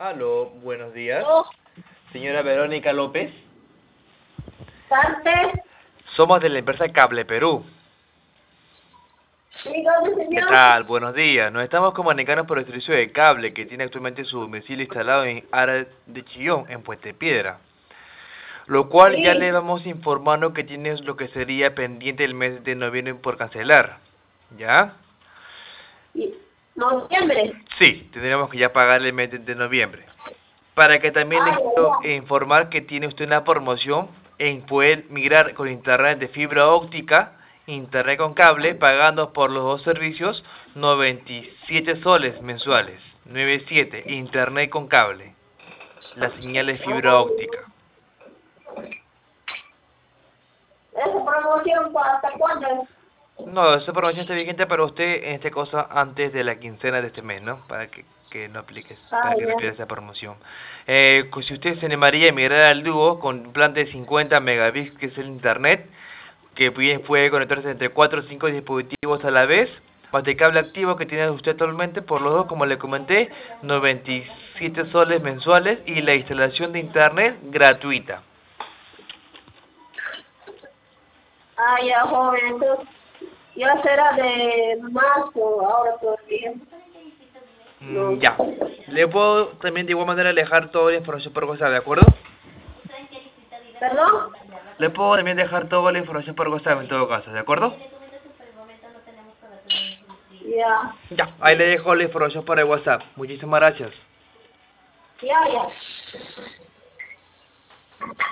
Aló, buenos días. Oh, Señora Verónica López. parte, Somos de la empresa Cable Perú. dígame, ¿Qué señor. tal? Buenos días. Nos estamos comunicando por el servicio de cable que tiene actualmente su domicilio instalado en Ara de Chillón, en Puente Piedra. Lo cual ya le Sí, vamos informando que tienes lo que sería pendiente el mes de noviembre por cancelar. ¿Ya? noviembre. Sí, tendríamos que ya pagar el mes de noviembre. Para que también Ay, les ay, quiero ay. informar que tiene usted una promoción en poder migrar con internet de fibra óptica, internet con cable, pagando por los dos servicios 97 soles mensuales. 97, internet con cable. La señal de fibra óptica. Esa promoción, ¿hasta cuándo? No, esa promoción está vigente para usted en este caso antes de la quincena de este mes, ¿no? Que no apliques, para Ah, que no ya. pierda esa promoción. Si usted se animaría a migrar al dúo con un plan de 50 megabits, que es el internet, que bien puede conectarse entre 4 o 5 dispositivos a la vez, más de cable activo que tiene usted actualmente, por los dos, como le comenté, 97 soles mensuales y la instalación de internet gratuita. Ah, ya, joven, entonces, ya será de marzo, ahora todavía. No. Ya. Le puedo también de igual manera dejar toda la información por WhatsApp, ¿de acuerdo? ¿Perdón? Le puedo también dejar toda la información por WhatsApp en todo caso, ¿de acuerdo? Ya, Ya, ahí le dejo la información por el WhatsApp. Muchísimas gracias. ya, ya.